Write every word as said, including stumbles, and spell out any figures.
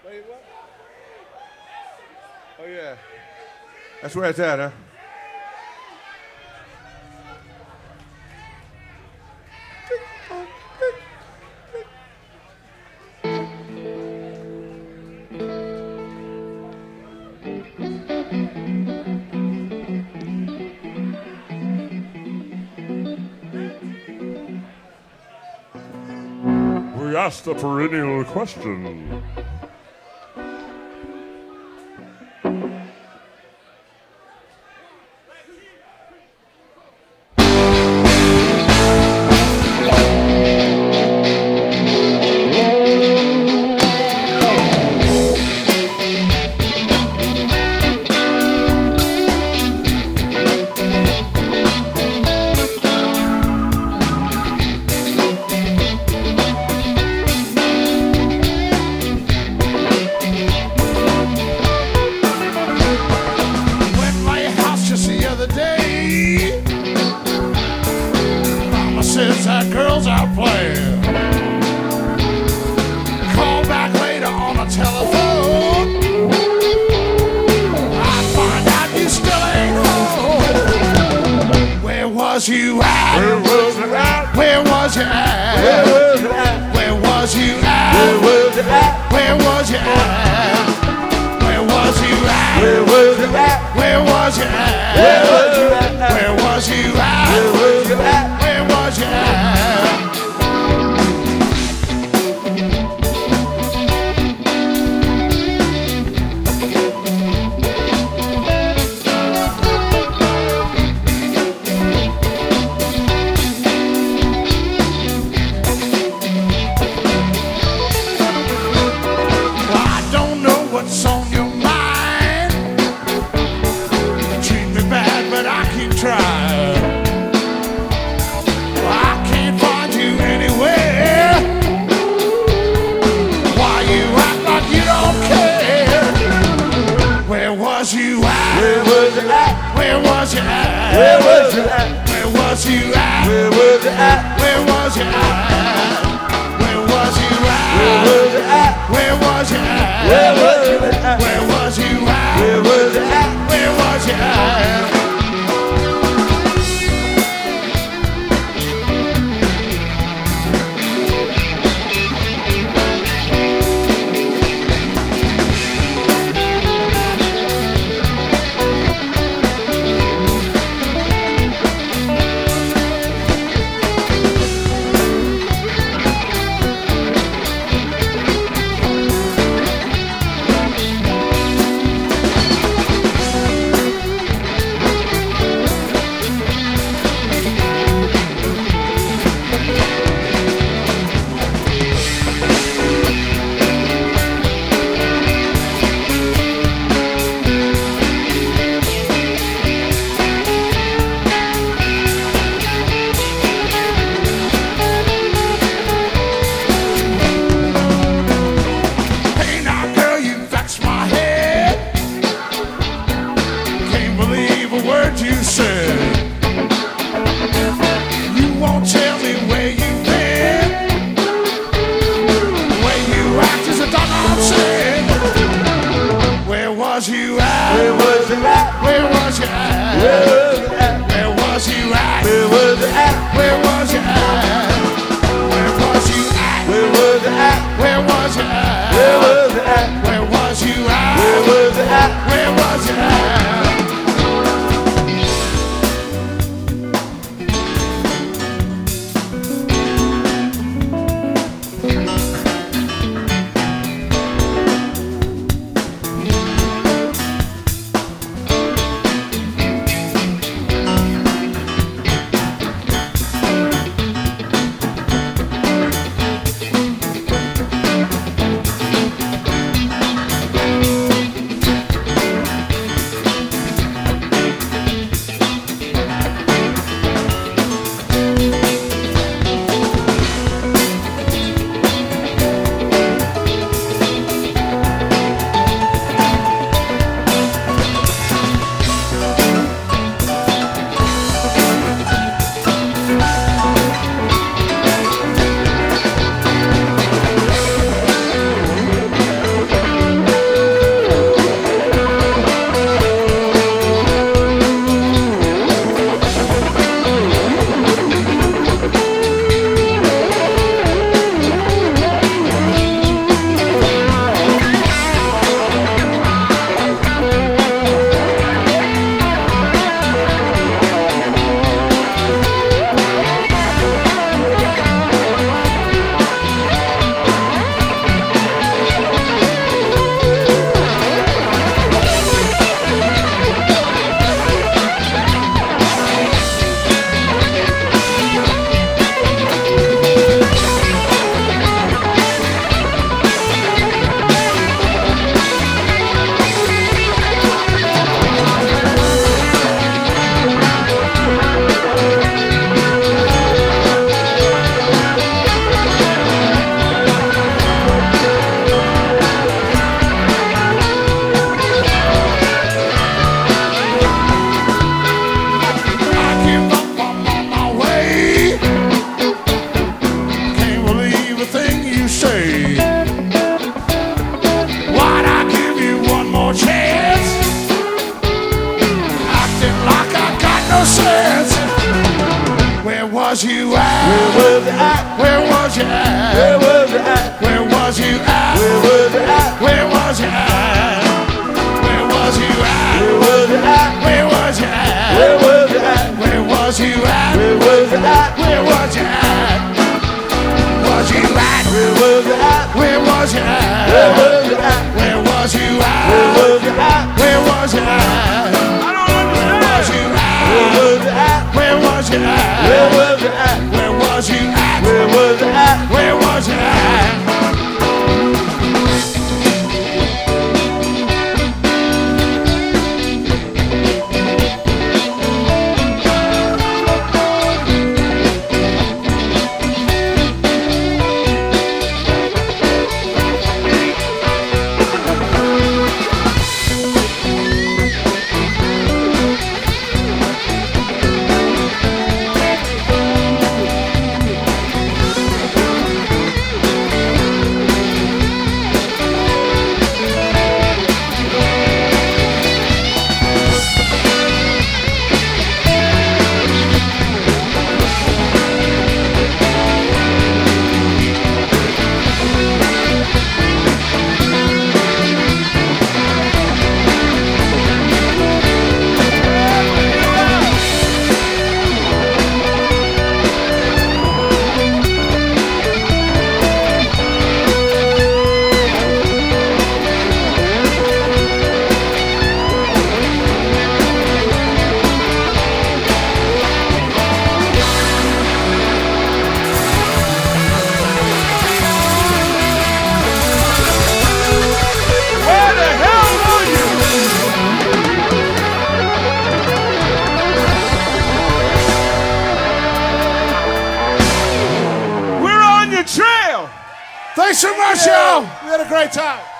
Wait, what? Oh, yeah. That's where it's at, huh? We asked a perennial question. was you at? Where was you at? Where was you at? Where was you at? Where was you at? Where was you at? Where was you at? Where was you at? Where was you at? Where was you at? Where was you at? Where was you at? Where was you at? Where was you at? Was you at? Where was you at? Where was you at? Where was you at? Where was you at? Where was you at? Where was you at? Where was you at? Where was you at? Where was you at? Where was you at? Where was you at? Where was you at? Where was you at? Thanks so much, y'all. We had a great time.